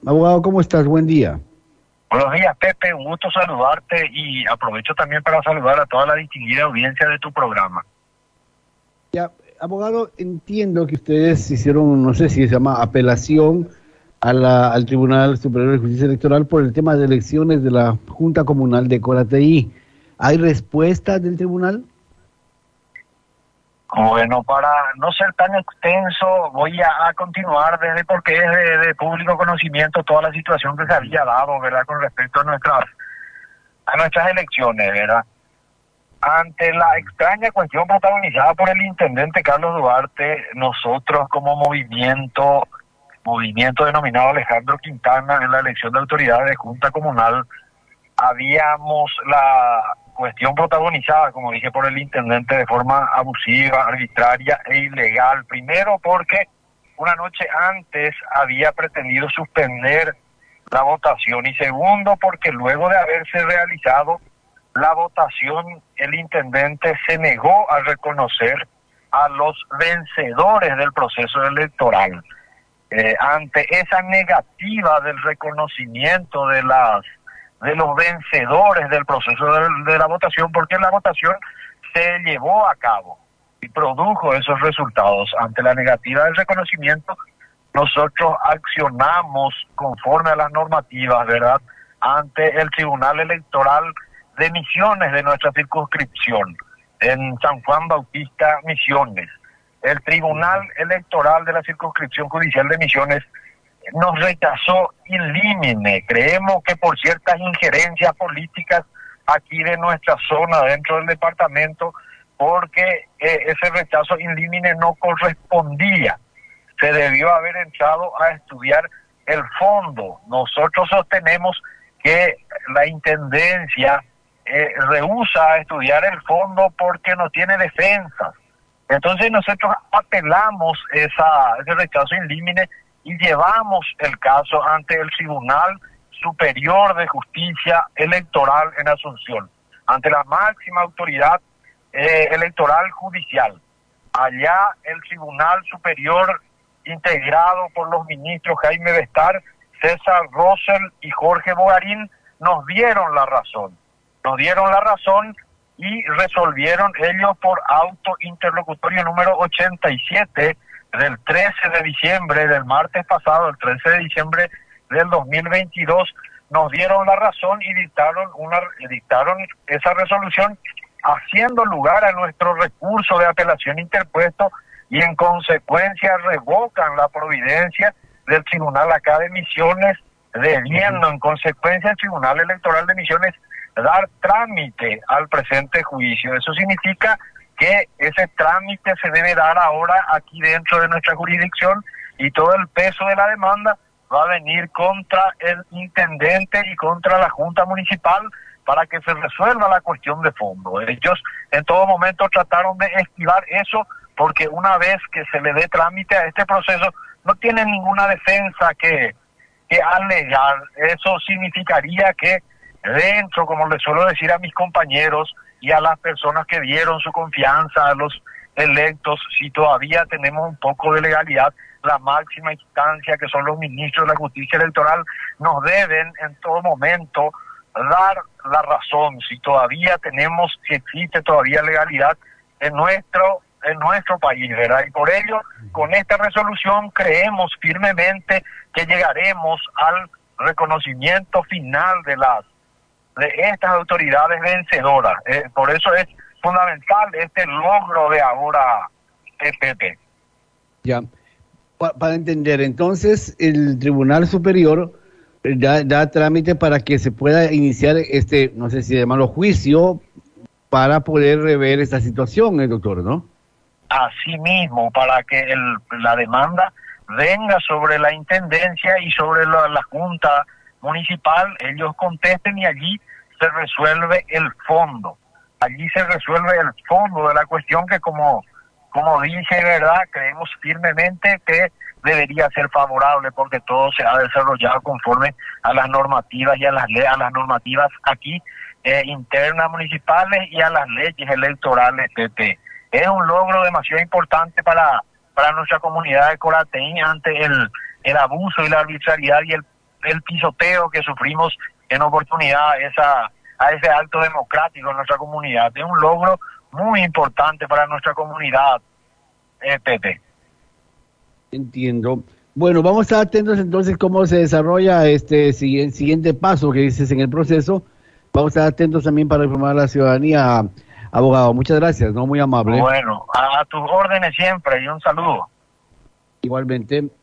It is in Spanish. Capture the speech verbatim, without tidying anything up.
Abogado, ¿cómo estás? Buen día. Buenos días, Pepe, un gusto saludarte y aprovecho también para saludar a toda la distinguida audiencia de tu programa. Ya, abogado, entiendo que ustedes hicieron, no sé si se llama apelación a la, al Tribunal Superior de Justicia Electoral por el tema de elecciones de la Junta Comunal de Corateí. ¿Hay respuesta del tribunal? Bueno, para no ser tan extenso, voy a, a continuar desde porque es de, de público conocimiento toda la situación que se había dado, ¿verdad?, con respecto a nuestras, a nuestras elecciones, ¿verdad? Ante la extraña cuestión protagonizada por el intendente Carlos Duarte, nosotros como movimiento, movimiento denominado Alejandro Quintana en la elección de autoridades de Junta Comunal, habíamos la cuestión protagonizada, como dije, por el intendente de forma abusiva, arbitraria e ilegal. Primero porque una noche antes había pretendido suspender la votación y segundo porque luego de haberse realizado la votación, el intendente se negó a reconocer a los vencedores del proceso electoral. Eh, ante esa negativa del reconocimiento de las de los vencedores del proceso de, de la votación, porque la votación se llevó a cabo y produjo esos resultados. Ante la negativa del reconocimiento, nosotros accionamos conforme a las normativas, ¿verdad?, ante el Tribunal Electoral de Misiones de nuestra circunscripción, en San Juan Bautista, Misiones. El Tribunal Electoral de la Circunscripción Judicial de Misiones nos rechazó in limine. Creemos que por ciertas injerencias políticas aquí de nuestra zona, dentro del departamento, porque eh, ese rechazo in limine no correspondía. Se debió haber entrado a estudiar el fondo. Nosotros sostenemos que la Intendencia eh, rehúsa estudiar el fondo porque no tiene defensas. Entonces nosotros apelamos esa, ese rechazo in limine y llevamos el caso ante el Tribunal Superior de Justicia Electoral en Asunción, ante la máxima autoridad eh, electoral judicial. Allá el Tribunal Superior, integrado por los ministros Jaime Bestar, César Rosell y Jorge Bogarín, nos dieron la razón. Nos dieron la razón y resolvieron ellos por auto interlocutorio número ochenta y siete del trece de diciembre, del martes pasado, el trece de diciembre del dos mil veintidós, nos dieron la razón y dictaron, una, dictaron esa resolución haciendo lugar a nuestro recurso de apelación interpuesto y en consecuencia revocan la providencia del Tribunal acá de Misiones, debiendo en consecuencia el Tribunal Electoral de Misiones dar trámite al presente juicio. Eso significa que ese trámite se debe dar ahora aquí dentro de nuestra jurisdicción y todo el peso de la demanda va a venir contra el intendente y contra la Junta Municipal para que se resuelva la cuestión de fondo. Ellos en todo momento trataron de esquivar eso porque una vez que se le dé trámite a este proceso no tienen ninguna defensa que, que alegar. Eso significaría que dentro, como les suelo decir a mis compañeros y a las personas que dieron su confianza, a los electos, si todavía tenemos un poco de legalidad, la máxima instancia que son los ministros de la justicia electoral nos deben en todo momento dar la razón, si todavía tenemos, si existe todavía legalidad en nuestro en nuestro país, ¿verdad? Y por ello, con esta resolución creemos firmemente que llegaremos al reconocimiento final de las de estas autoridades vencedoras. Eh, por eso es fundamental este logro de ahora, Pepe. Ya, pa para entender, entonces el Tribunal Superior da, da trámite para que se pueda iniciar este, no sé si llamarlo juicio, para poder rever esta situación, el doctor, ¿no? Así mismo, para que el, la demanda venga sobre la Intendencia y sobre la, la Junta Municipal, ellos contesten y allí se resuelve el fondo. Allí se resuelve el fondo de la cuestión que, como, como dije, ¿verdad?, creemos firmemente que debería ser favorable porque todo se ha desarrollado conforme a las normativas y a las leyes, a las normativas aquí eh, internas municipales y a las leyes electorales, Pepe. Es un logro demasiado importante para, para nuestra comunidad de Corateí ante el, el abuso y la arbitrariedad y el el pisoteo que sufrimos en oportunidad a, esa, a ese acto democrático en nuestra comunidad. Es un logro muy importante para nuestra comunidad, eh, Pepe. Entiendo. Bueno, vamos a estar atentos entonces cómo se desarrolla este siguiente paso que dices en el proceso. Vamos a estar atentos también para informar a la ciudadanía, abogado. Muchas gracias, ¿no? Muy amable. Bueno, a tus órdenes siempre y un saludo. Igualmente.